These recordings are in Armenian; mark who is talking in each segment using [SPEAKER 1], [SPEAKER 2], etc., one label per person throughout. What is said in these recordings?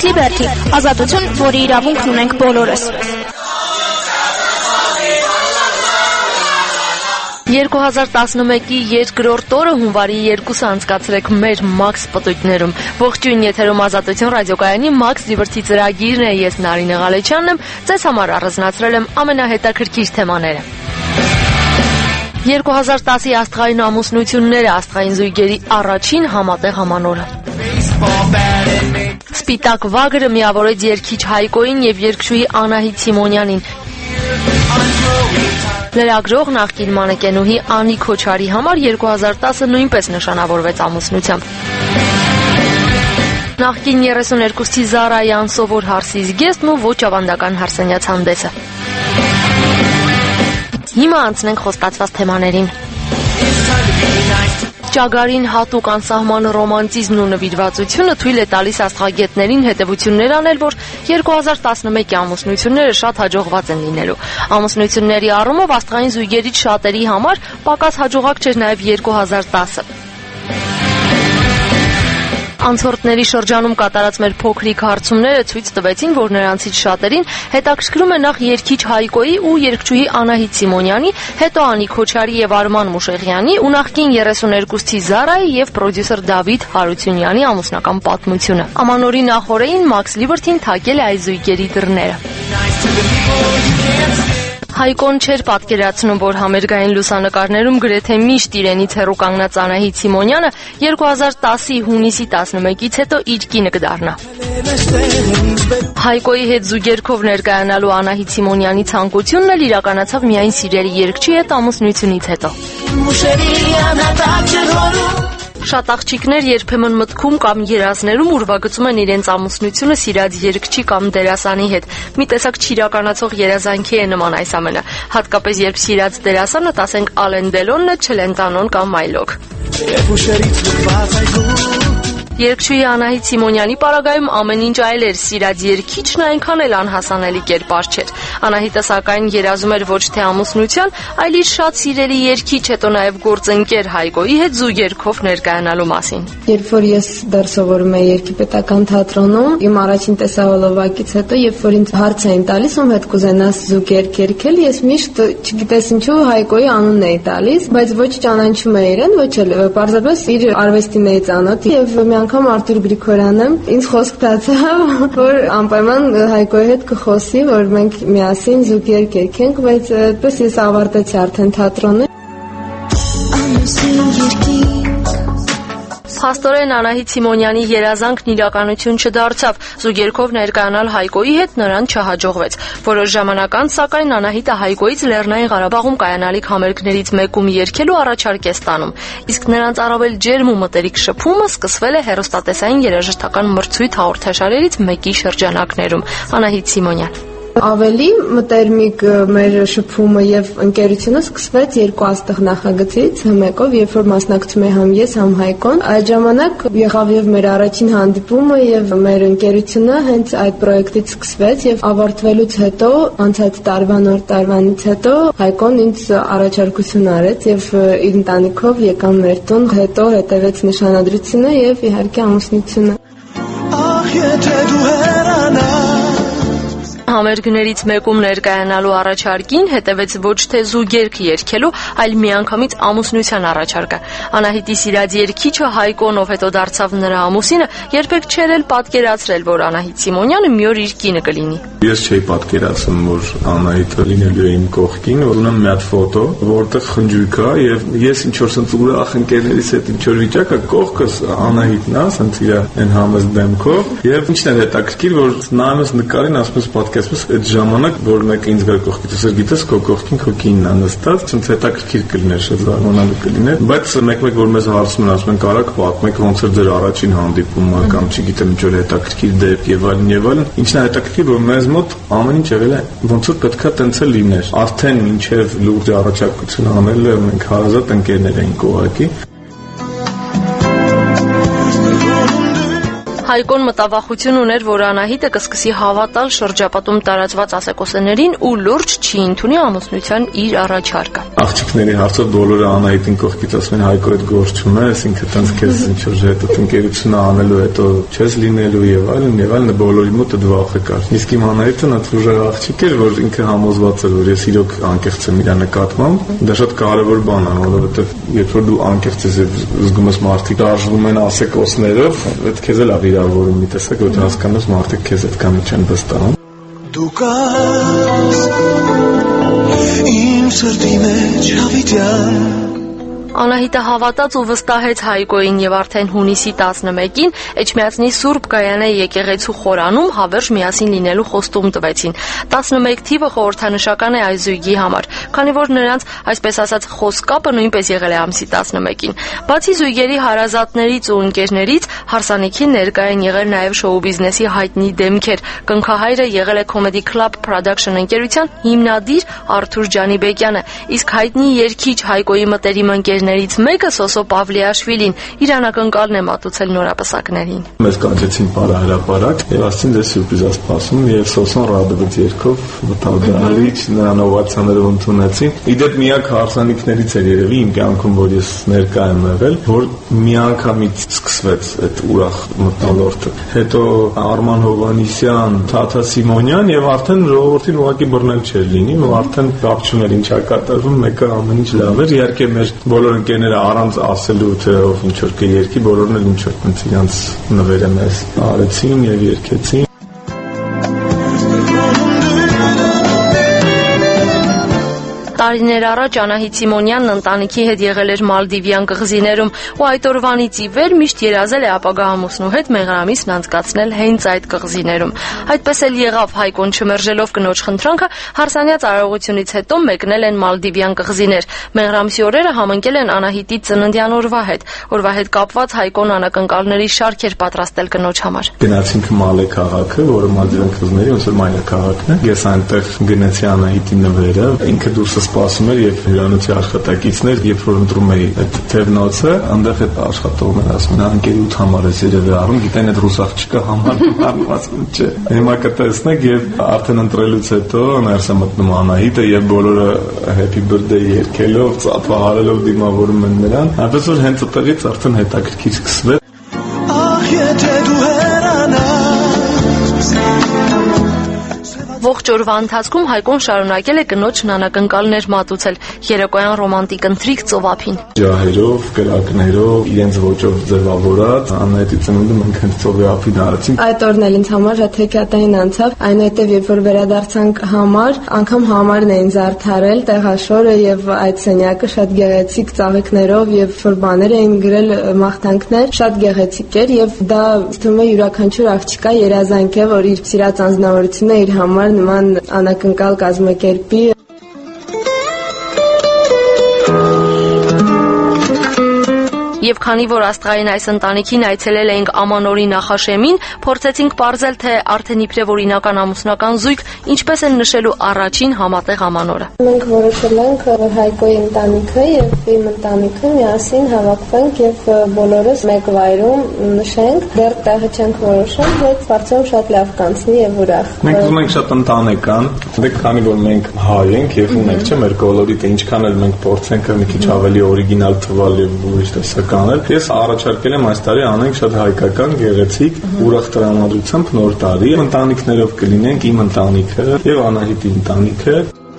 [SPEAKER 1] Max Liberty, ազատություն, որի իրավունքն ունենք բոլորս։
[SPEAKER 2] 2011-ի երկրորդ օրը հունվարի 2-ը անցկացրեք մեր Max պտույտներում։ Ողջույն, եթերում Ազատություն ռադիոկայանի Max Liberty ծրագիրն է, ես Նարինե Ղալեչյանն եմ, ձեզ համար առանձնացրել եմ ամենահետաքրքիր թեմաները։ 2010-ի աստղային ամուսնությունները, աստղային զույգերի առաջին համատեղ ամանորը։ Սպիտակ վագրը միավորեց երգիչ Հայկոյին եւ երգչուհի Անահիտ Սիմոնյանին։ Լրագրող նախկին մանեկենուհի Անի Քոչարի համար 2010-ը նույնպես նշանավորվեց ամուսնությամբ։ Նախկին 32-ի Զարայի անսովոր հարսի զգեստն ու ոչ ավանդական հարսենյաց հանդեսը։ Հիմա անցնենք խոստացված թեմաներին։ Ճագարին հատուկ անսահման ռոմանտիզմն ու նվիրվածությունը թույլ է տալիս աստղագետներին հետևություններ անել, որ 2011-ի ամուսնությունները շատ հաջողված են լինելու։ Ամուսնությունների առումով աստղային զույգերից շատերի համար պակաս հաջողակ չէր նաև 2010-ը։ Անցորդների շրջանում կատարած մեր փոքրիկ հարցումները ցույց տվեցին, որ նրանցից շատերին հետաքրքրում է նախ երգիչ Հայկոյի ու երգչուհի Անահիտ Սիմոնյանի, հետո Անի Քոչարի եւ Արման Մուշեղյանի ու նախկին 32-ի Զարայի եւ պրոդյուսեր Դավիթ Հարությունյանի ամուսնական պատմությունը։ Ամանորի նախօրեին Max Liberty-ն թակել է այս զույգերի դռները։ Հայկոն չէր պատկերացնում, որ համերգային լուսանկարներում գրեթե միշտ իրենից հեռու կանգնած Անահիտ Սիմոնյանը 2010-ի հունիսի 11-ից հետո իր կինը կդառնա։ Հայկոյի հետ զուգերքով ներկայանալու Անահիտ Սիմոնյանի ցանկությունն էլ իրականացավ միայն սիրելի երգչի հետ ամուսնությունից հետո։ Շատ աղջիկներ երբեմն մտքում կամ երազներում ուրվագծում են իրենց ամուսնությունը սիրած երգչի կամ դերասանի հետ։ Մի տեսակ չիրականացող երազանքի է նման այս ամենը, հատկապես երբ սիրած դերասանը, ասենք, Ալեն Դելոնն է, Չելենտանոն կամ Այլոք։ Երգչուհի Անահիտ Սիմոնյանի պարագայում ամեն ինչ այլ էր, սիրած երգիչն այնքան էլ անհասանելի կերպար չէր։ Անահիտը սակայն երազում էր ոչ թե ամուսնության, այլ իր շատ սիրելի երգիչ, հետո նաև գործընկեր Հայկոյի հետ զուգերքով ներկայանալու մասին։
[SPEAKER 3] Երբ որ ես դեռ սովորում էի Երգիպետական թատրոնում, իմ առաջին տեսահոլովակից հետո, երբ որ ինձ հարց էին տալիս, ում հետ կուզենաս զուգերք երգել, ես միշտ, չգիտես ինչու, Հայկոյի անունն էի տալիս, բայց ոչ ճանաչում էի իրեն, ոչ էլ պարզապես իր արվեստին էի ծանոթ եւ մի անգամ Արտուր Գրիգորյանը ինձ խոսք տածավ, որ անպայման Հայկոյի հետ կխոսի, որ մենք միասին զուգերք երգենք, բայց այդպես ես ավարտեցի արդեն թատրոնը։
[SPEAKER 2] Փաստորեն Անահիտ Սիմոնյանի երազանքն իրականություն չդարձավ, զուգերքով ներկայանալ Հայկոյի հետ նրան չհաջողվեց։ Որոշ ժամանակ անց, սակայն Անահիտը Հայկոյից Լեռնային Ղարաբաղում կայանալիք համերգներից մեկում երգելու առաջարկ է ստանում, իսկ նրանց առավել ջերմ ու մտերիկ շփումը սկսվել է հեռուստատեսային երաժշտական մրցույթ հաղորդաշարերից մեկի շրջանակներում։ Անահիտ Սիմոնյան։
[SPEAKER 3] Ավելի մտերմիկ մեր շփումը եւ ընկերությունը սկսվեց երկու աստղ նախագծից, մեկով, երբ որ մասնակցում էի համ ես, համ Հայկոն։ Այդ ժամանակ եղավ եւ մեր առաջին հանդիպումը եւ մեր ընկերությունը հենց այդ պրոյեկտից սկսվեց եւ ավարտվելուց հետո, անցած տարվա նոր տարվանից հետո Հայկոն ինձ առաջարկություն արեց եւ իր ընտանիքով եկան մեր տուն, հետո հետևեց նշանադրությունը եւ իհարկե ամուսնությունը։ Ահ, եթե դու հեռանաս
[SPEAKER 2] Համերգներից մեկում ներկայանալու առաջարկին հետևեց ոչ թե զուգերք երգելու, այլ միանգամից ամուսնության առաջարկը։ Անահիտի սիրած երգիչը Հայկոն, ով հետո դարձավ նրա ամուսինը, երբեք չէր էլ պատկերացրել, որ Անահիտ Սիմոնյանը մի օր իր կինը կլինի։
[SPEAKER 4] Ես չէի պատկերացնում, որ Անահիտը լինելու է իմ կողքին, որ ունեմ մի հատ ֆոտո, որտեղ խնջույք է եւ ես ինչ որ սենց ուրախ ընկերներիս հետ ինչ որ վիճակ է, կողքս Անահիտն է, սենց իր այն համեստ դեմքով եւ ինչն է հետաքրքիր, որ նայում ես նկարին, ասում ես պատկերացնում այդ ժամանակ, որ մեկը ինձ գար կողքից, ասես գիտես քո կողքին քո կինն է նստած, ցույց հետաքրքիր կլիներ, շատ զարմանալի կլիներ, բայց մեկ-մեկ որ մեզ հարցում են, ասում են կարաք պատմեք ոնց էր ձեր առաջին հանդիպումը կամ չգիտեմ ինչ որ հետաքրքիր դեպք եւ այլն, ինչն է հետաքրքիր, որ մեզ մոտ ամեն ինչ եղել է ոնց որ պետքա տենց էլ լիներ, արդեն ինչեւ լուրջ առաջարկություն անել մենք հարազատ ընկերներ էինք ուղակի։
[SPEAKER 2] Հայկոն մտավախություն ուներ, որ Անահիտը կսկսի հավատալ շրջապատում տարածված ասեկոսներին ու լուրջ չի ընդունի ամուսնության իր առաջարկը։
[SPEAKER 4] Աղջիկների հարցով բոլորը Անահիտին կողքից ասում են Հայկո այդ գործ չունի, այսինքն տենց քեզ ինչ որ հետո ընկերությունը անելու հետո չես լինելու եւ այլն բոլորի մոտ այդ վախը կար։ Իսկ իմ Անահիտը նաթուժը աղջիկ էր, որ ինքը համոզված էր, որ ես իրոք անկեղծ եմ իր նկատմամբ։ Դա շատ կարևոր բան է, որովհետեւ երբ որ դու անկեղծ ես եւ զգում ես մարդիկ արժվում են ասեկոսներով, այդ քեզ էլ վիրավորում մի տեսակ, որ հասկանաս մարդիկ քեզ այդքան չեն վստահում։
[SPEAKER 5] Դու կաս իմ սրտի մեջ հավիտյան
[SPEAKER 2] Անահիտը հավատաց ու վստահեց Հայկոյին եւ արդեն հունիսի 11-ին Էջմիածնի Սուրբ Գայանե եկեղեցու խորանում հավերժ միասին լինելու խոստում տվեցին։ 11 թիվը խորհրդանշական է այս զույգի համար, քանի որ նրանց, այսպես ասած, խոսքապը նույնպես եղել է ամսի 11-ին։ Բացի զույգերի հարազատներից ու ընկերներից, հարսանիքին ներկա են եղել նաեւ շոու բիզնեսի հայտնի դեմքեր։ Կնքահայրը եղել է Comedy Club Production ընկերության հիմնադիր Արթուր Ջանիբեկյանը, իսկ հայտնի երգիչ Հայկոյի մտերիմ ներից մեկը Սոսո Պավլիաշվիլին իր անակնկալն է մատուցել նորապսակներին։
[SPEAKER 4] Մեզ կանչեցին պարահրապարակ եւ ասեցին դե սյուրպրիզ է սպասում եւ Սոսոն ռադվեց երգով մտադալիչ նրան օվացիաներով ընդունեցին։ Իդեպ միակ հարսանիքներից էր երևի իմ կյանքում, որ ես ներկա եմ եղել, որ միանգամից սկսվեց այդ ուրախ մթնոլորտը։ Հետո Արման Հովանիսյան, Թաթա Սիմոնյան եւ արդեն ժողովրդին ուղղակի բռնել չէր լինի, ու արդեն կապ չուներ ինչա կատարվում, մեկը ամեն ինչ լավ էր։ Իհարկե մեր բոլոր ընկերները առանց ասելու թե ով ինչ որ կերկի, բոլորն էլ ինչ որ իրենց նվերը մեզ արեցին եւ երգեցին։ Տարիներ առաջ Անահիտ Սիմոնյանն ընտանիքի հետ եղել էր Մալդիվյան կղզիներում ու այդ օրվանից ի վեր միշտ երազել է ապագա ամուսնու հետ մեղրամիսն անցկացնել հենց այդ կղզիներում։ Այդպես էլ եղավ, Հայկոն չմերժելով կնոջ խնդրանքը, հարսանյաց արարողությունից հետո մեկնել են Մալդիվյան կղզիներ։ Մեղրամիսի օրերը համընկել են Անահիտի ծննդյան օրվա հետ։ Օրվա հետ կապված Հայկոն անակնկալների շարք էր պատրաստել կնոջ համար։ Գնացինք Մալե քաղաքը, որը Մալդիվյան կղզիների ոնց որ մայրաքաղաքն է։ Ես այնտեղ գնացի Անահիտի նվերը, ինքը դուրս սպասում էր եւ հյուրանոցի աշխատակիցներ, երբ որ ընտրում էի այդ թևնոցը, այնտեղ այդ աշխատողն էր ասում, նա ընկերի 8 համար է երևի առում, գիտեն այդ ռուս աղջիկը համարում, ասում չէ։ Հիմա կտեսնեք եւ արդեն ընտրելուց հետո ներս է մտնում Անահիտը եւ բոլորը happy birthday երգելով, ծափահարելով դիմավորում են նրան, այնպես որ հենց այդտեղից արդեն հետաքրքիր սկսվեց։
[SPEAKER 5] Ահ, եթե դու հեռանաս
[SPEAKER 2] Ողջ օրվա ընթացքում Հայկոն շարունակել է կնոջն անակնկալներ մատուցել, երեկոյան ռոմանտիկ ընթրիք ծովափին։
[SPEAKER 4] Ջահերով, կրակներով, իրենց ոճով ձևավորած, Անահիտի ծնունդը մենք հենց ծովափին արեցինք։
[SPEAKER 3] Այդ օրն էլ ինձ համար շատ հեքիաթային անցավ, այնուհետև երբ որ վերադարձանք համար, անգամ համարն էին զարդարել, տեղաշորը եւ այդ սենյակը շատ գեղեցիկ ծաղիկներով եւ որ բաներ էին գրել մաղթանքներ, շատ գեղեցիկ էր եւ դա թվում է յուրաքանչյուր աղջկա երազանք է, որ իր սիրած անձնավորությունը իր համար նման անակնկալ կազմակերպի։
[SPEAKER 2] Եվ քանի որ աստղային այս ընտանիքին այցելել էինք Ամանորի նախաշեմին, փորձեցինք պարզել, թե արդեն իբրև օրինական ամուսնական զույգ ինչպես են նշելու առաջին համատեղ Ամանորը։
[SPEAKER 3] Մենք որոշել ենք, որ Հայկոյի ընտանիքը եւ իմ ընտանիքը միասին հավաքվենք եւ բոլորս մեկ վայրում նշենք։ Դեռ տեղը չենք որոշել, բայց կարծում շատ լավ կանցնի եւ ուրախ։
[SPEAKER 4] Մենք ուզում ենք շատ ընտանեկան, դե քանի որ մենք հայ ենք եւ ունենք չէ մեր կոլորիտը, ինչքան էլ մենք փորձենք մի քիչ ավելի օրիգինալ թվալ եւ ուրիշ տեսակ անել։ Ես առաջարկել եմ այս տարի անենք շատ հայկական, գեղեցիկ, ուրախ տրամադրությամբ նոր տարի։ Ընտանիքներով կլինենք, իմ ընտանիքը եւ Անահիտի ընտանիքը։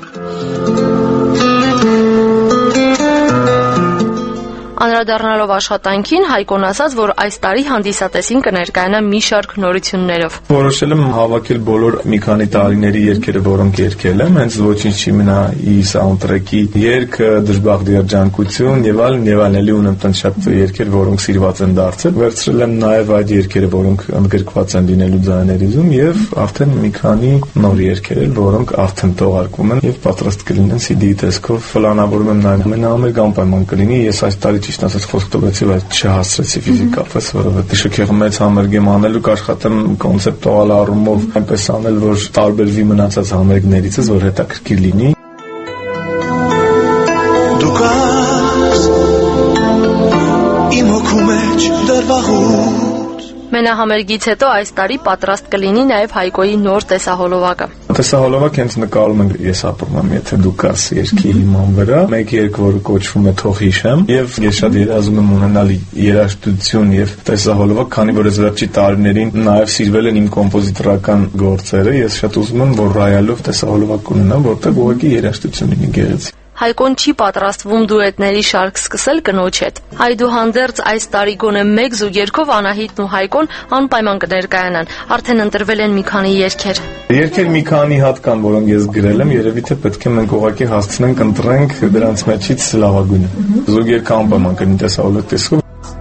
[SPEAKER 2] Անդրադառնալով աշխատանքին, Հայկոն ասաց, որ այս տարի հանդիսատեսին կներկայանա մի շարք նորություններով։
[SPEAKER 4] Որոշել եմ հավաքել բոլոր մի քանի տարիների երգերը, որոնք երգել եմ, հենց ոչինչ չի մնա ի սաունդթրեքի երգ, դժբախտ երջանկություն եւ այլն էլի ունեմ տան շատ երգեր, որոնք սիրված են դարձել։ Վերցրել եմ նաեւ այդ երգերը, որոնք ընդգրկված են լինելու ձայներիզում եւ արդեն մի քանի նոր երգեր, որոնք արդեն թողարկվում են եւ պատրաստ կլինեն CD-ի տեսքով։ Պլանավորում եմ նաեւ ամենահամերգ անպայման կլինի։ Ես այս տարի ճիշտ ասած խոսք տվեցի, բայց չհասցրեցի ֆիզիկապես, որովհետեւ շքեղը մեծ համերգ եմ անելու, կաշխատեմ կոնցեպտուալ առումով այնպես անել, որ տարբերվի մնացած համերգներից, որ հետաքրքիր լինի։
[SPEAKER 5] Դու կաս իմ հոգու մեջ դեռ վաղուց
[SPEAKER 2] Մենահամերգից հետո այս տարի պատրաստ կլինի նաև Հայկոյի նոր տեսահոլովակը։
[SPEAKER 4] Տեսահոլովակ հենց նկարում ենք ես ապրում եմ, եթե դու կաս երկի հիման վրա, մեկ երգ, որը կոչվում է Թող հիշեմ, եւ ես շատ երազում եմ ունենալ երաժշտություն եւ տեսահոլովակ, քանի որ վերջի տարիներին նաեւ սիրվել են իմ կոմպոզիտորական գործերը, ես շատ ուզում եմ, որ ռայալով տեսահոլովակ ունենամ, որտեղ ուղղակի երաժշտություն լինի գեղեցիկ։
[SPEAKER 2] Հայկոն չի պատրաստվում դուետների շարք սկսել կնոջ հետ։ Այդուհանդերձ այս տարի գոնե մեկ զուգերգով Անահիտն ու Հայկոն անպայման կներկայանան։ Արդեն ընտրվել են մի քանի երգեր։
[SPEAKER 4] Երգեր մի քանի հատ կան, որոնք ես գրել եմ, երևի թե պետք է մենք ուղղակի հասցնենք ընտրենք դրանց մեջից լավագույնը։ Զուգերգը անպայման կլինի տեսահոլովակ տեսքով։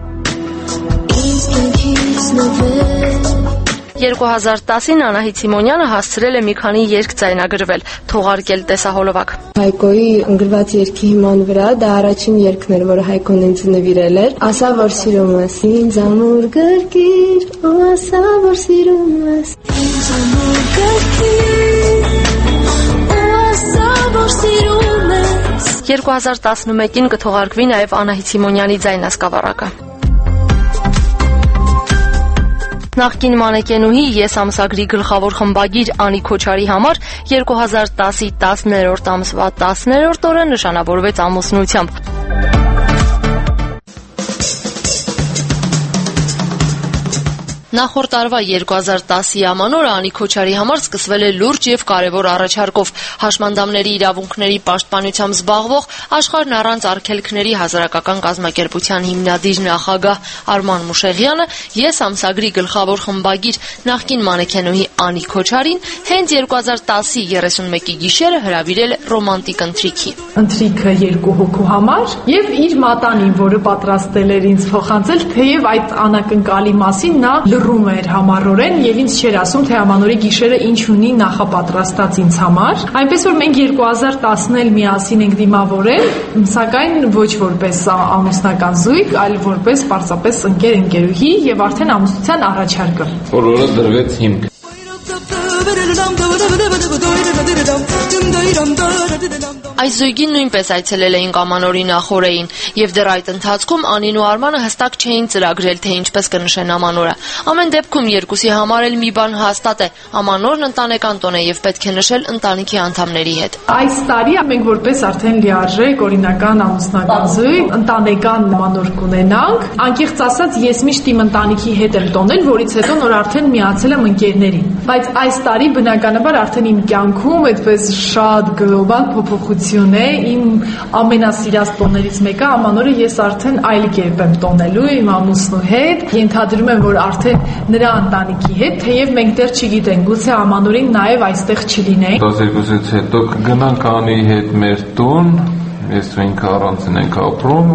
[SPEAKER 2] 2010-ին Անահիտ Սիմոնյանը հասցրել է մի քանի երգ ձայնագրվել, թողարկել տեսահոլովակ։
[SPEAKER 3] Հայկոյի ընկրված երգի հիման վրա դա առաջին երգն էր, որը Հայկոն ինձ նվիրել էր։ Ասա, որ սիրում ես ինձ ամուր գրկիր, ու ասա, որ սիրում ես ինձ ամուր գրկիր, ու ասա, որ սիրում ես։
[SPEAKER 2] 2011-ին կթողարկվի նաև Անահիտ Սիմոնյանի ձայնասկավառակը։ Նախկին մանեկենուհի Ես ամսագրի գլխավոր խմբագիր Անի Քոչարի համար 2010-ի 10-րդ ամսվա 10-րդ օրը նշանավորվեց ամուսնությամբ։ Նախորդ տարվա 2010-ի ամանորը Անի Քոչարի համար սկսվել է լուրջ եւ կարեւոր առաջարկով հաշմանդամների իրավունքների պաշտպանությամբ զբաղվող Աշխարհն առանց արգելքների հասարակական կազմակերպության հիմնադիր նախագահ Արման Մուշեղյանը Ես ամսագրի գլխավոր խմբագիր նախկին մանեկենուհի Անի Քոչարին հենց 2010-ի 31-ի գիշերը հրավիրել ռոմանտիկ ընթրիքի։
[SPEAKER 6] Ընթրիքը 2 հոգու համար եւ իր մատանին, որը պատրաստել էր ինձ փոխանցել, թեև այդ անակնկալի մասին նա լռում էր համառորեն եւ ինձ չէր ասում, թե ամանորի գիշերը ինչ ունի նախապատրաստած ինձ համար։ Այնպես որ մենք 2010-ին էլ միասին ենք դիմավորել, սակայն ոչ որպես ամուսնական զույգ, այլ որպես պարզապես ընկերուհի եւ արդեն ամուսնության առաջարկը,
[SPEAKER 7] որը դրվեց հիմք։
[SPEAKER 2] Այս զույգին նույնպես այցելել էինք ամանորի նախօրեին եւ դեռ այդ ընթացքում Անին ու Արմանը հստակ չէին ծրագրել, թե ինչպես կնշեն ամանորը։ Ամեն դեպքում երկուսի համար էլ մի բան հաստատ է՝ ամանորն ընտանեկան տոն է եւ պետք է նշել ընտանիքի անդամների հետ։
[SPEAKER 6] Այս տարի մենք որպես արդեն լիարժեք օրինական ամուսնական զույգ ընտանեկան ամանոր կունենանք։ Անկեղծ ասած, ես միշտ իմ ընտանիքի հետ եմ տոնել, որից հետո նոր արդեն միացել եմ ընկերներին։ Բայց այս տարի բնականաբար արդեն իմ կյանքում այդպես շատ գլոբալ փոփոխություն է, իմ ամենասիրած տոներից մեկը ամանորը ես արդեն այլ կերպ եմ տոնելու իմ ամուսնու հետ, ենթադրում եմ, որ արդեն նրա ընտանիքի հետ, թեև մենք դեռ չգիտենք, գուցե ամանորին նաև այստեղ չլինենք։
[SPEAKER 7] 12-ից հետո գնանք Անի հետ մեր տուն, ես ու ինքը առանցին ենք ապրում։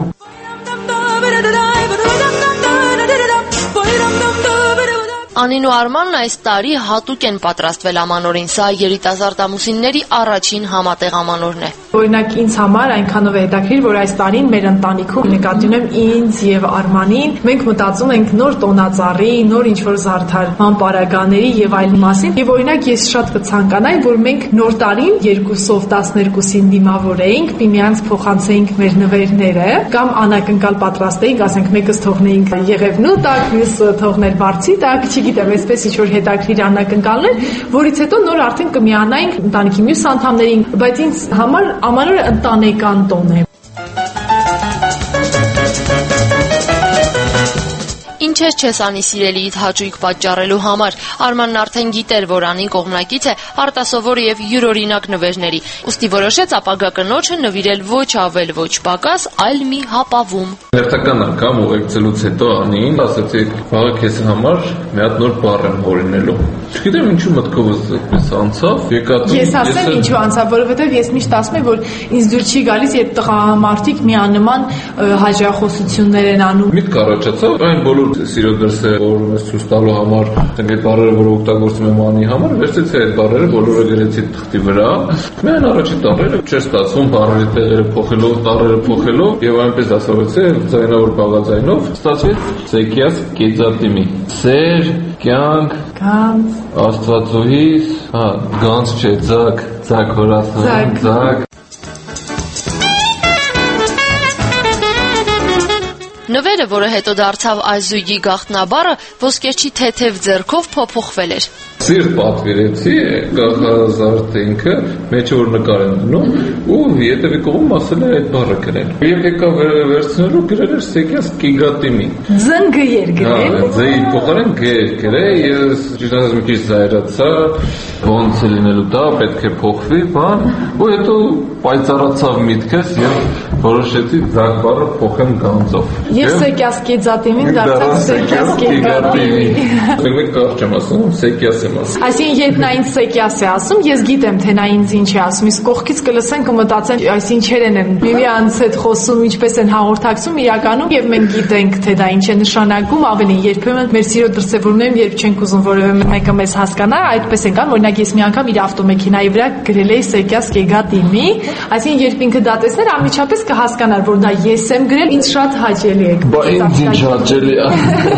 [SPEAKER 2] Անին ու Արմանն այս տարի հատուկ են պատրաստվել ամանորին, սա երիտասարդ ամուսինների առաջին համատեղ ամանորն է։
[SPEAKER 6] Օրինակ ինձ համար այնքանով է հետաքրքիր, որ այս տարին մեր ընտանիքում նկատի ունեմ ինձ եւ Արմանին, մենք մտածում ենք նոր տոնածառի, նոր ինչ-որ զարդարման պարագաների եւ այլ մասին։ Եվ օրինակ ես շատ կցանկանայի, որ մենք նոր տարին 2-ով 12-ին դիմավորեինք, միմյանց փոխանցեինք մեր նվերները, կամ անակնկալ պատրաստեինք, ասենք մեկս թողնեինք Եղևնու տակ, մյուսը թողներ Բարձի տակ, չգիտեմ, այսպես ինչ-որ հետաքրքիր անակնկալներ, որից հետո նոր արդեն կմիանայինք ընտանիքի մյուս անդամներին, բայց ինձ համար ամանորը ընտանեկան տոն է։
[SPEAKER 2] Ինչ ես Անի սիրելիիդ հաճույք պատճառելու համար։ Արմանն արդեն գիտեր, որ Անին կողմնակից է արտասովոր եւ յուրօրինակ նվերների, ուստի որոշեց ապագա կնոջը նվիրել ոչ ավել, ոչ պակաս, այլ մի հապավում։
[SPEAKER 7] Հերթական անգամ ուղեկցելուց հետո Անին ասացի, «Վաղը քեզ համար մի հատ նոր բառ եմ հորինելու»։ Չգիտեմ ինչու մտքովս այդպես անցավ։
[SPEAKER 6] Ես ասեմ ինչու անցավ, որովհետեւ ես միշտ ասում եմ, որ ինձ դուր չի գալիս, երբ տղամարդիկ միանման հաջողություններ են անում։
[SPEAKER 7] Միտք առաջացավ, այն բոլոր սիրո դրսը որում ես ցույց տալու համար, այդ բառերը, որ օգտագործում եմ Անի համար, վերցրեցի այդ բառերը, բոլորը գրեցի թղթի վրա։ Միայն առաջի տառերը չէր ստացվում, բառերի տեղերը փոխելով, տառերը փոխելով, եւ այնպես ասացի, ձայնավոր բաղաձայնով ստացվեց Սեկիաս Կեծատիմի։ Սեր, կյանք,
[SPEAKER 6] գանց,
[SPEAKER 7] Աստվածուհիս, գանց չէ, ձակ հորացնում, ձակ։
[SPEAKER 2] Նվերը, որը հետո դարձավ այս զույգի գաղտնաբառը, ոսկերչի թեթև ձեռքով փոփոխվել էր։
[SPEAKER 7] Սիրտ պատվիրեցի, գաղազարդենքը մեջը որ նկար են դնում ու ետևի կողմում ասել է այդ բառը գրել։ Եվ եկա վերցնելու գրել էր Սեկյաս Կիգատիմի։
[SPEAKER 6] Զնգ էր գրել։
[SPEAKER 7] Ձեի փոխարեն Գ էր գրել, ես ճիշտ մի քիչ զայրացա, ոնց է լինելու դա, պետք է փոխվի, բան, ու հետո պայծառացավ միտքս եւ որոշեցի ձակ բառը փոխեմ գանձով։
[SPEAKER 6] Եվ Սեկյաս Կիգատիմին դարձավ Սեկյաս Կիգատիմի։
[SPEAKER 7] Մենք կարճ եմ ասում, Սեկյաս եմ ասում։
[SPEAKER 6] Այսինքն երբ նա ինձ Սեկյաս է ասում, ես գիտեմ թե նա ինձ ինչ է ասում, իսկ կողքից կլսեն կմտածեն այս ինչերն են միմյանց հետ խոսում, ինչպես են հաղորդակցում իրականում եւ մենք գիտենք թե դա ինչ է նշանակում, ավելին երբեմն մեր սիրո դրսևորումներում երբ չենք ուզում որևէ մեկը մեզ հասկանա, այդպես են կան, օրինակ ես մի անգամ իր ավտոմեքենայի վրա գրել էի Սեկյաս Կիգատիմի, այսինքն երբ ինքը դա տեսներ անմիջապես կհասկանար, որ դա ես եմ գրել, ինձ շատ հաճելի է։
[SPEAKER 7] Բա ինձ ինչ հաճելի է։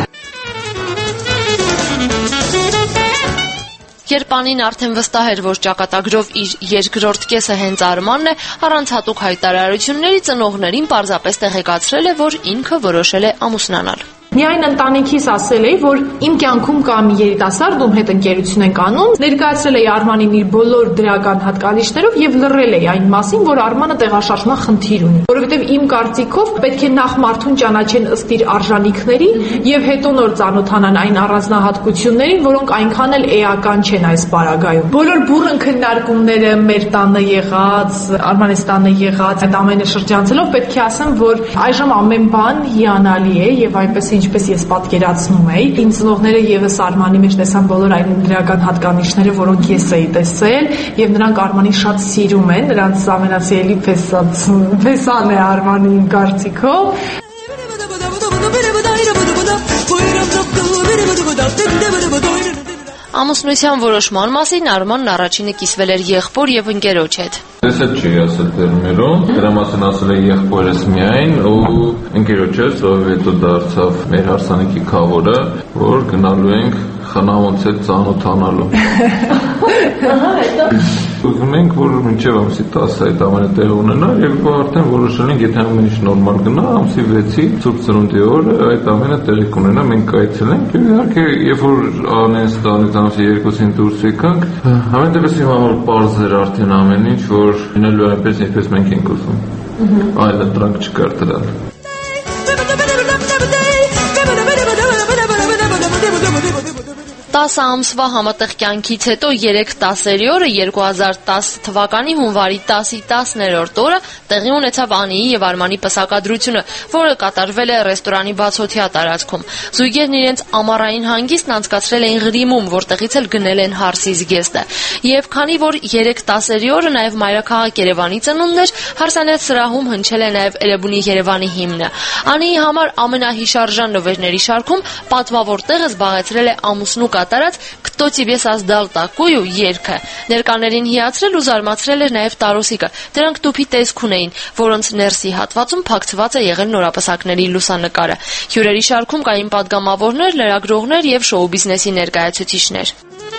[SPEAKER 2] Երբ Անին արդեն վստահ էր, որ ճակատագրով իր երկրորդ կեսը հենց Արմանն է, առանց հատուկ հայտարարությունների ծնողներին պարզապես տեղեկացրել է, որ ինքը որոշել է ամուսնանալ։
[SPEAKER 6] Միայն ընտանիքիս ասել էի, որ իմ կյանքում կա մի երիտասարդ, ում հետ ընկերություն ենք անում, ներկայացրել էի Արմանին իր բոլոր դրական հատկանիշներով եւ լռել էի այն մասին, որ Արմանը տեղաշարժման խնդիր ունի, որովհետեւ իմ կարծիքով պետք է նախ մարդուն ճանաչեն ըստ իր արժանինքներին եւ հետո նոր ծանոթանան այն առանձնահատկություններին, որոնք այնքան էլ էական չեն այս պարագայում։ Բոլոր բուրըն քննարկումները մեր տանը եղած, Արմանստանը եղած, այդ ամենը շրջանցելով պետք է ասեմ, որ այժմ ամեն բան հիանալի է եւ այնպես ինչպես ես պատկերացնում էի, ինձ ծնողները եւս Արմանի մեջ տեսան բոլոր այն դրական հատկանիշները, որոնք ես էի տեսել, եւ նրանք Արմանին շատ սիրում են, նրանց ամենասիրելի փեսան է Արմանի իմ կարծիքով։
[SPEAKER 2] Ամուսնության որոշման մասին Արմանն առաջինը կիսվել էր եղբոր եւ ընկերոջ հետ։
[SPEAKER 7] Ես էլ չի ասել տերմերում, դրա մասին ասել է եղբորս միայն ու ընկերոջս, ով հետո դարձավ մեր հարսանեկի քավորը, որ գնալու ենք խնամոնց հետ ծանոթանալու։ Ուզում ենք, որ մինչև ամսի 10 այդ ամենը տեղ ունենա եւ արդեն որոշել ենք, եթե ամեն ինչ նորմալ գնա, ամսի 6-ի Սուրբ Ծնունդի օրը այդ ամենը տեղի կունենա, մենք կայցելենք եւ իհարկե երբ որ Անենստանից ամսի 2-ին դուրս եկանք, ամեն դեպս իմ համար պարզ էր արդեն ամեն ինչ, որ լինելու այնպես, ինչպես մենք ենք ուզում։ Այլ դրանք չկար դրան։
[SPEAKER 2] 10 ամսվա համատեղ կյանքից հետո 3 10-երի օրը 2010 թվականի հունվարի 10-ի 10-րդ օրը տեղի ունեցավ Անիի եւ Արմանի պսակադրությունը, որը կատարվել է ռեստորանի բացօթյա տարածքում։ Զույգերն իրենց ամառային հանգիստն անցկացրել էին Ղրիմում, որտեղից էլ գնել են հարսի զգեստը։ Եվ քանի որ 3 10-երի օրը նաեւ մայրաքաղաք Երևանի ծնունդն էր, հարսանյաց սրահում հնչել է նաեւ Էրեբունի Երևանի հիմնը։ Անիի համար ամենահիշարժան նվերների շարքում պատվավոր տեղը զբաղեցրել է ամուսնու կատարած «Кто тебе создал такую» երգը։ Ներկաներին հիացրել ու զարմացրել էր նաև Տարոսիկը։ Դրանք տուփի տեսք ունեին, որոնց ներսի հատվածում փակցված է եղել նորապսակների լուսանկարը։ Հյուրերի շարքում կային պատգամավորներ, լրագրողներ եւ շոու բիզնեսի ներկայացուցիչներ։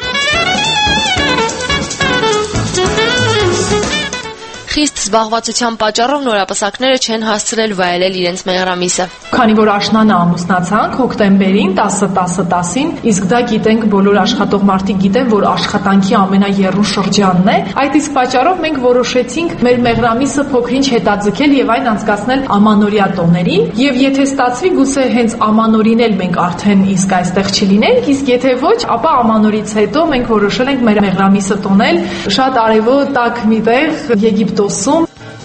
[SPEAKER 2] Խիստ զբաղվածության պատճառով նորապսակները չեն հասցրել վայելել իրենց մեղրամիսը։
[SPEAKER 6] Քանի որ աշնանը ամուսնացանք հոկտեմբերին 10-10-10-ին, իսկ դա գիտենք բոլոր աշխատող մարդիկ գիտեն, որ աշխատանքի ամենաեռուն շրջանն է, այդ իսկ պատճառով մենք որոշեցինք մեր մեղրամիսը փոքրինչ հետաձգել եւ այն անցկացնել ամանորյա տոներին, եւ եթե ստացվի, գուցե հենց ամանորին էլ մենք արդեն իսկ այստեղ չլինենք, իսկ եթե ոչ, ապա ամանորից հետո մենք որոշել ենք մեր մեղրամիսը տոնել շատ արևոտ տաք մի տեղ Եգիպտոսում։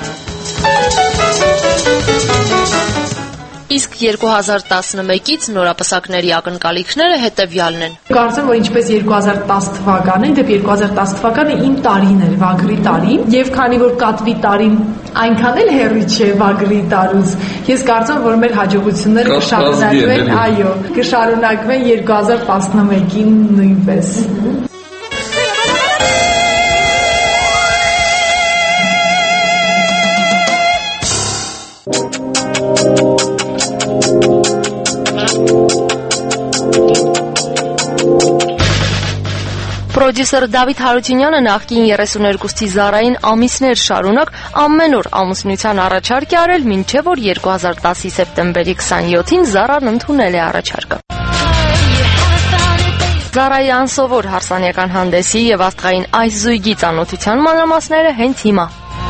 [SPEAKER 2] Իսկ 2011-ից նորապսակների ակնկալիքները հետևյալն են։
[SPEAKER 6] Կարծեմ, որ ինչպես 2010 թվականին, դեպի 2010 թվականը իմ տարին էր, վագրի տարի, եւ քանի որ կատվի տարին այնքան էլ հեռի չէ վագրի տարուց, ես կարծեմ, որ մեր հաջողությունները կշարունակվեն, այո, կշարունակվեն 2011-ին նույնպես։
[SPEAKER 2] Պրոդյուսեր Դավիթ Հարությունյանը նախկին 32-ի Զարային ամիսներ շարունակ ամեն օր ամուսնության առաջարկ է արել, մինչև որ 2010-ի սեպտեմբերի 27-ին Զարան ընդունել է առաջարկը։ Զարայի անսովոր հարսանեկան հանդեսի եւ աստղային այս զույգի ծանոթության մանրամասները հենց հիմա։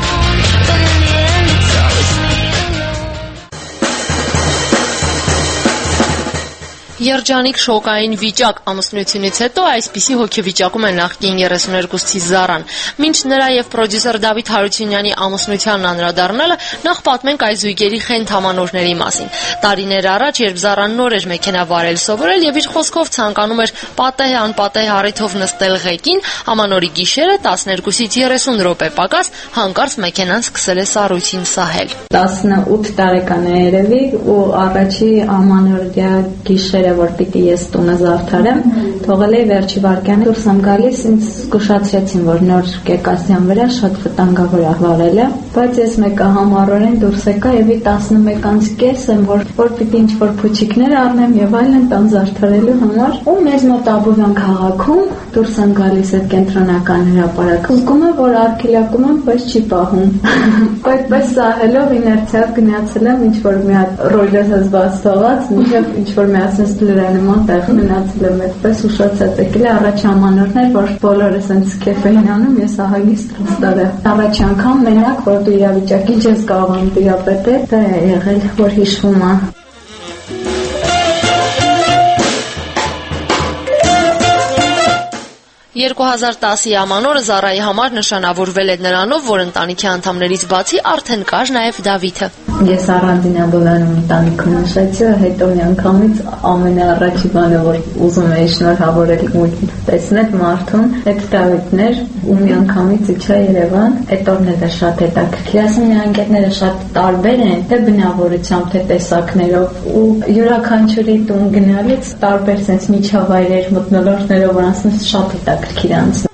[SPEAKER 2] Երջանիկ շոկային վիճակ ամուսնությունից հետո այսպիսի հոգեվիճակում է նախկին 32-ի Զարան։ Մինչ նրա եւ պրոդյուսեր Դավիթ Հարությունյանի ամուսնությանն անդրադառնալը նախ պատմենք այս զույգերի խենթ ամանորների մասին։ Տարիներ առաջ, երբ Զարան նոր էր մեքենա վարել սովորել եւ իր խոսքով ցանկանում էր պատեհ-անպատեհ առիթով նստել ղեկին, ամանորի գիշերը 12-ից 30 րոպե պակաս հանկարծ մեքենան սկսել է սառույցին սահել։
[SPEAKER 8] 18 տարեկան է երևի ու առաջի ամանորյա գիշերը որ պիտի ես տունը զարդարեմ, թողել էի վերջի վարկյանը դուրս եմ գալիս, ինձ զգուշացրեցին, որ նոր կեկասյան վրա շատ վտանգավոր է վարելը, բայց ես մեկը համառորեն դուրս եկա եւ 11:30 եմ, որ պիտի ինչ-որ փուչիկներ առնեմ եւ այլն տան զարդարելու համար, ու մեզ մոտ Աբովյան քաղաքում դուրս եմ գալիս այդ կենտրոնական հրապարակը, զգում եմ, որ արգելակում եմ, բայց չի պահում։ Բայց սահելով իներցիայով գնացել եմ, ինչ-որ մի հատ ռոլերս բաց թողած, մինչեւ ինչ-որ միացնես լրանման տեղ մնացել եմ, այդպես ուշացած եկել է առաջ ամանորներ, որ բոլորս այնց քեֆ էին անում, ես ահագիստ տարա։ Առաջ անգամ մենակ, որ դու իրավիճակի չես կարողանում տիրապետել, դա է եղել, որ հիշվում է։
[SPEAKER 2] 2010-ի ամանորը Զարայի համար նշանավորվել է նրանով, որ ընտանիքի անդամներից բացի արդեն կար նաև Դավիթը։
[SPEAKER 8] Ես առանձինաբոլանում ընտանիքում նշեցի, հետո միանգամից ամենաառաջի բանը, որ ուզում էի շնորհավորել ու տեսնել մարդուն, այդ Դավիթն էր, ու միանգամից իջա Երևան, այդ օրները շատ հետաքրքիր, ասում եմ, անգետները շատ տարբեր են, թե բնավորությամբ, թե տեսակներով, ու յուրաքանչյուրի տուն գնալից տարբեր sense միջավայրեր, մթնոլորտներով, որ ասում եմ, շատ հետաքրքիր անցնում։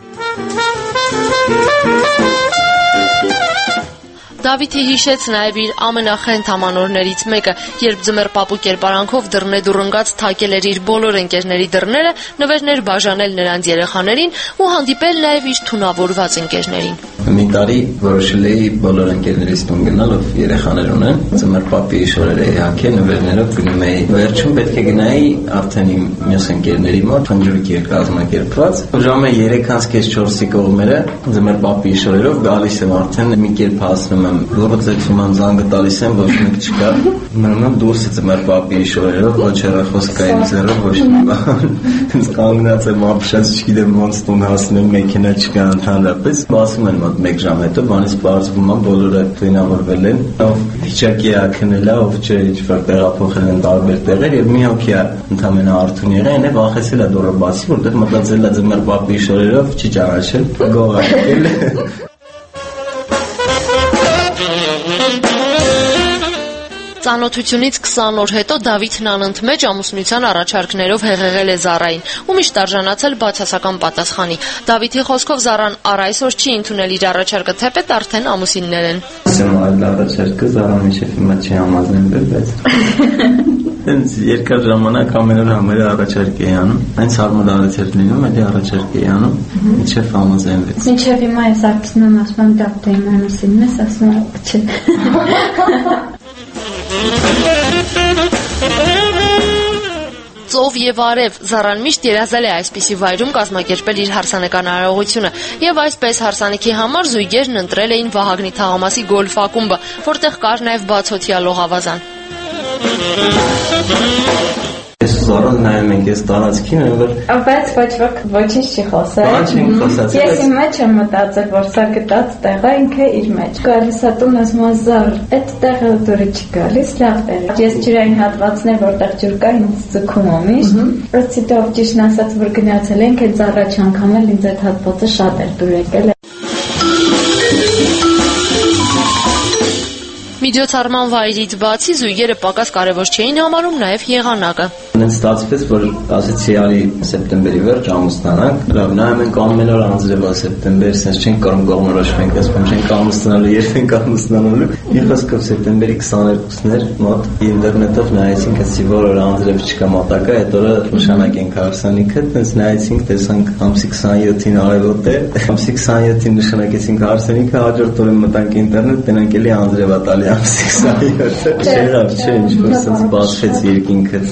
[SPEAKER 2] Դավիթը հիշեց նաև իր ամենախենթ ամանորներից մեկը, երբ ձմեռ պապու կերպարանքով դռնեդուռ ընկած թակել էր իր բոլոր ընկերների դռները, նվերներ բաժանել նրանց երեխաներին ու հանդիպել նաև իր թունավորված ընկերներին։
[SPEAKER 9] Մի տարի որոշել էի բոլոր ընկերներիս տուն գնալ, ով երեխաներ ունեն, ձմեռ պապի շորերը էի հագել, նվերներով գնում էի։ Վերջում պետք է գնայի արդեն իմ մյուս ընկերների մոտ, խնջույքի էր կազմակերպված։ Ժամը 3:30-4-ի կողմերը ձմեռ պապի շորերով գալիս եմ արդեն մի կերպ հասնում եմ Լորձեցում եմ զանգը տալիս եմ, ոչ մեկ չկա։ Մնում եմ դուրս ձմեռ պապի շորերով, ոչ հեռախոս կա իմ ձեռով, ոչ մի բան։ Ինձ կանգնած եմ ապշած, չգիտեմ ոնց տուն հասնեմ, մեքենա չկա ընդհանրապես։ Ասում են մոտ 1 ժամ հետո, բանից բարձվում եմ, բոլորը թույնավորվել են, ով վիճակի է քնելա, ով չէ, ինչ-որ տեղափոխել են տարբեր տեղեր եւ մի հոգի է ընդամենը արթուն եղել է վախեցել է դուրը բացի, որտեղ մտածել է ձմեռ պապի շորերով չի ճանաչել, գող եկել։
[SPEAKER 2] Ծանոթությունից 20 օր հետո Դավիթն անընդմեջ ամուսնության առաջարկներով հեղեղել է Զարային ու միշտ արժանացել բացասական պատասխանի։ Դավիթի խոսքով Զարան առ այսօր չի ընդունել իր առաջարկը, թեպետ արդեն ամուսիններ են։
[SPEAKER 9] Այլ առաջարկը Զարան միշտ հիմա չի համաձայնվել, բայց Հենց երկար ժամանակ ամեն օր համերը առաջարկ էի անում, այնց հարմարավետ էր լինում, էլի առաջարկ էի անում, մինչև համաձայնվեց։
[SPEAKER 8] Մինչև հիմա ես արդեն եմ ասում եմ դապտե իմ ամուսինն ես, ասում եմ չէ։
[SPEAKER 2] Ծով եւ արև Զարան միշտ երազել է այսպիսի վայրում կազմակերպել իր հարսանեկան արարողությունը եւ այսպես հարսանեկի համար զույգերն ընտրել էին Վահագնի թաղամասի գոլֆ ակումբը, որտեղ կար նաեւ բացօթյա լողավազան։
[SPEAKER 9] Ես Զարան նայում ենք այս տարածքին, որ
[SPEAKER 8] բայց ոչինչ չի խոսել։ Ես իմ մեջ եմ մտածել, որ սա գտած տեղը ինքը իր մեջ։ Գալիս է տուն ասում է Զար, այդ տեղը դուրը չի գալիս, լավ տեղ է։ Ես ջրային հատվածներ, որտեղ ջուր կա, ինձ ձգում է միշտ։ Պրոցիտով ճիշտն ասած, որ գնացել ենք, այդ առաջ անգամ էլ ինձ այդ հատվածը շատ էր դուր եկել։
[SPEAKER 2] Միջոցառման վայրից բացի զույգերը պակաս կարևոր չէին համարում նաև եղանակը։
[SPEAKER 9] Ինձ ստացվեց, որ ասեցի արի սեպտեմբերի վերջ ամուսնանանք, լավ, նայում ենք ամեն օր անձրև է սեպտեմբեր, ասես չենք կարող կողմնորոշվենք, ասում չենք ամուսնանալու, երբ ենք ամուսնանալու։ Մի խոսքով սեպտեմբերի 22-ն էր մոտ, ինտերնետով նայեցինք, ասի որ օր անձրև չկա մոտակա, այդ օրը նշանակենք հարսանիքը, տենց նայեցինք, տեսանք ամսի 27-ին արևոտ է, ամսի 27-ին նշանակեցինք հարսանիքը, հաջորդ օրը մտանք ինտերնետ, տենանք էլի անձրև ատալի ամսի 27-ը։ Չէ, ինչ-որ սենց բացվեց երկինքը։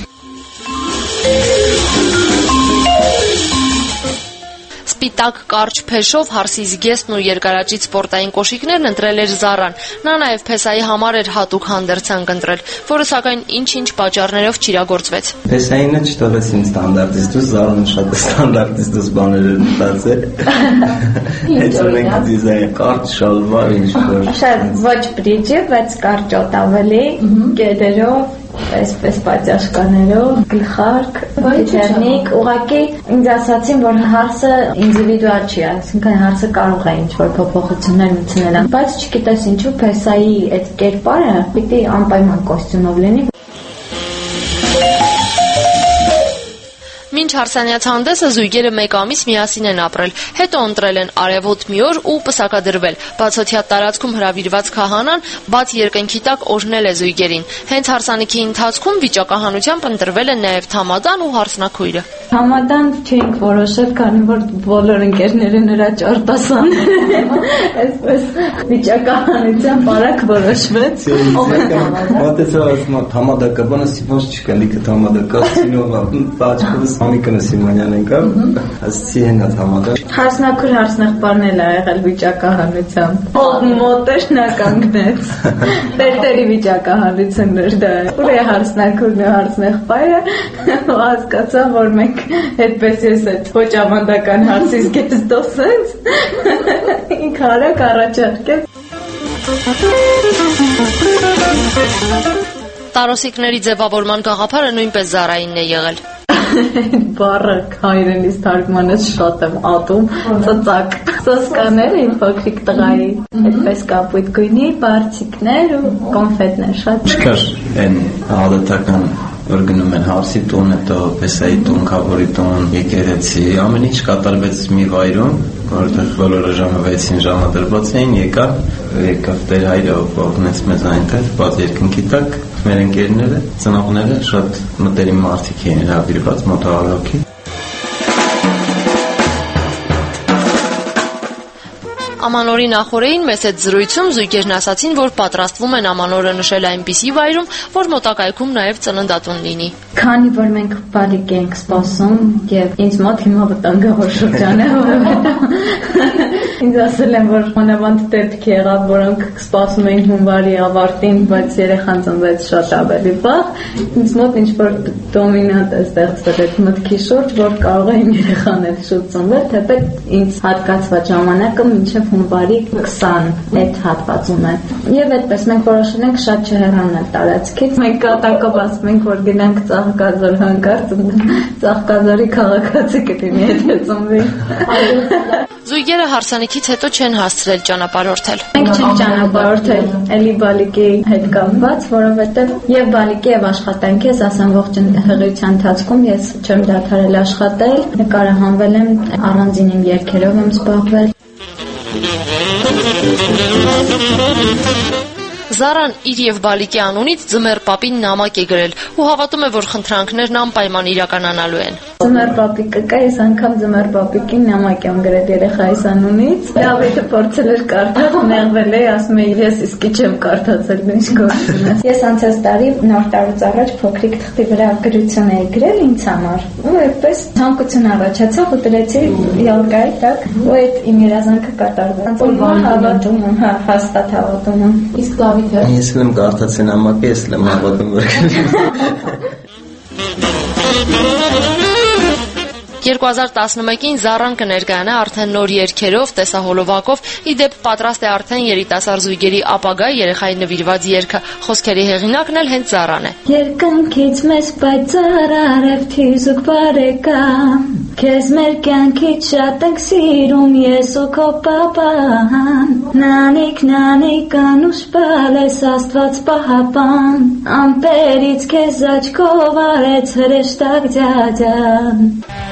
[SPEAKER 2] Սպիտակ կարճ փեշով հարսի զգեստն ու երկարաճիտ սպորտային կոշիկներն ընտրել էր Զարան։ Նա նաև փեսայի համար էր հատուկ հանդերձանք ընտրել, որը սակայն ինչ-ինչ պատճառներով չիրագործվեց։
[SPEAKER 9] Փեսայինը չտվեց ինձ ստանդարտից դուրս, Զարանը շատ ստանդարտից դուրս բաներ էր մտածել։ Հետո մենք դիզայն կարճ շալվար ինչ-որ։
[SPEAKER 8] Շատ ոչ բրիջը, բայց կարճ օտավելի, գեդերով, այսպես պատյաշկաներով, գլխարկ, փեթերնիկ, ուղղակի ինձ ասացին, որ հարսը ինդիվիդուալ չի, այսինքն հարսը կարող է ինչ-որ փոփոխություններ մտցնել, բայց չգիտես ինչու փեսայի այդ կերպարը պիտի անպայման կոստյումով լինի։
[SPEAKER 2] Մինչ հարսանյաց հանդեսը զույգերը 1 ամիս միասին են ապրել, հետո ընտրել են արևոտ մի օր ու պսակադրվել։ Բացօթյա տարածքում հրավիրված քահանան բաց երկնքի տակ օրհնել է զույգերին։ Հենց հարսանիքի ընթացքում վիճակահանությամբ ընտրվել են նաև Թամադան ու հարսնակույրը։
[SPEAKER 8] Թամադան չէինք որոշել, քանի որ բոլոր ընկերները նրա ճարտասան այսպես վիճակահանությամբ արագ որոշվեց։
[SPEAKER 9] Թամադակը բանը սիվոս չկա, լիքը թամադակը սինովա, բաչկովս Անիկը Սիմոնյան ենք, ասի հենա Թամադա։
[SPEAKER 8] Հարսնակուր հարսնեղբարն էլ ա եղել վիճակահանությամբ։ Մոտ էր նա կանգնեց։ Տերտերի վիճակահանությունն էր դա։ Ուր է հարսնակուրն ու հարսնեղբայրը, հասկացա, որ մենք այդպես ես այդ ոչ ավանդական հարսից գեստով սենց ինք արագ առաջարկեց։
[SPEAKER 2] Տարոսիկների ձևավորման գաղափարը նույնպես Զարայինն է եղել։
[SPEAKER 8] Բառը հայրենից թարգմանած շատ եմ ատում, ծծակ, սոսկաներ իմ փոքրիկ տղայի, այդպես կապույտ գույնի, բարձիկներ ու կոնֆետներ շատ։
[SPEAKER 9] Չկար այն հաղորդական, որ գնում են հարսի տուն, հետո փեսայի տուն, քաբորի տուն, եկեղեցի, ամեն ինչ կատարվեց մի վայրում, որտեղ բոլորը ժամը 6-ին ժամադրված էին, եկավ Տեր հայրը օգնեց մեզ այնտեղ, բաց երկնքի տակ, մեր ընկերները, ծնողները շատ մտերիմ մարդիկ էին հրավիրված, մոտ 100 հոգի։
[SPEAKER 2] Ամանորի նախօրեին մեծ այդ զրույցում զույգերն ասացին, որ պատրաստվում են Ամանորը նշել այնպիսի վայրում, որ մոտակայքում նաև ծննդատուն լինի։
[SPEAKER 8] Քանի որ մենք բալիկ ենք սպասում եւ ինձ մոտ հիմա վտանգավոր շրջան է, ինձ ասել են, որ մանավանդ դեպք եղավ, որոնք սպասում էին հունվարի ավարտին, բայց երեխան ծնվեց շատ ավելի վաղ, ինձ մոտ ինչ-որ դոմինանտ է ստեղծվել այդ մտքի շուրջ, որ կարող է իմ երեխան էլ շուտ ծնվել, թեպետ ինձ հատկացված ժամանակը մինչև հունվարի 20 այդ հատվածում է։ Եվ այդպես մենք որոշել ենք շատ չհեռանալ տարածքից։ Մենք կատակով ասում ենք, որ գնանք Ծաղկազոր հանկարծ, Ծաղկազորի քաղաքացի կլինի, եթե ծնվի։
[SPEAKER 2] Զույգերը հարսանիքից հետո չեն հասցրել ճանապարհորդել։
[SPEAKER 8] Մենք չենք ճանապարհորդել, էլի բալիկի հետ կապված, որովհետև եւ բալիկի եւ աշխատանքի ես ասանողջ հղիության ընթացքում ես չեմ դադարել աշխատել, նկարահանվել եմ, առանձին իմ երգերով եմ զբաղվել։
[SPEAKER 2] Զարան իր եւ բալիկի անունից Ձմեռ պապին նամակ է գրել ու հավատում է, որ խնդրանքներն անպայման իրականանալու են։
[SPEAKER 8] Ձմեռ պապիկը կա, ես անգամ Ձմեռ պապիկին նամակ եմ գրել երեխայիս անունից։ Դավիթը փորձել էր կարդալ, նեղվել է, ասում է ես իսկի չեմ կարդացել, ինչ գործում ես։ Ես անցած տարի նոր տարուց առաջ փոքրիկ թղթի վրա գրություն էի գրել ինձ համար։ Ու այդպես ցանկություն առաջացավ ու դրեցի յալկայի տակ, ու այդ իմ երազանքը կատարվեց։ Հավատում եմ, հաստատ հավատում եմ։ Իսկ Դավիթը
[SPEAKER 9] Ես եմ կարդացել նամակը, ես եմ հավատում որ
[SPEAKER 2] 2011-ին Զարան կներկայանա արդեն նոր երգերով, տեսահոլովակով, իդեպ պատրաստ է արդեն երիտասարդ զույգերի ապագա երեխայի նվիրված երգը։ Խոսքերի հեղինակն էլ հենց Զարան է։
[SPEAKER 8] Երկնքից մեզ պայծառ արև թիզուկ բարեկամ, Քեզ մեր կյանքից շատ ենք սիրում ես ու քո պապան Նանիկ անուշ պալես Աստված պահապան Ամպերից քեզ աչքով արեց հրեշտակ ջաջան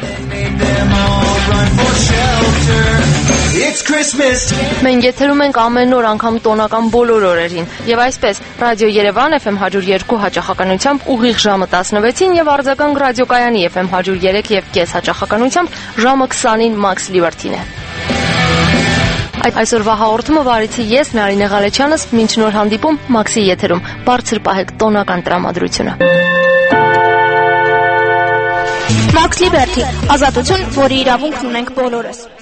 [SPEAKER 2] Մենք եթերում ենք ամեն օր անգամ տոնական բոլոր օրերին եւ այսպես Ռադիո Երևան FM 102 հաճախականությամբ ուղիղ ժամը 16-ին եւ արձագանք ռադիոկայանի FM 103.5 հաճախականությամբ ժամը 20-ին Max Liberty-ն է։ Այսօրվա հաղորդումը վարեցի ես Նարինե Ղալեչյանս, մինչ նոր հանդիպում Max-ի եթերում։ Բարձր պահեք տոնական տրամադրությունը։
[SPEAKER 1] Max Liberty, ազատություն, որի իրավունքն ունենք բոլորս։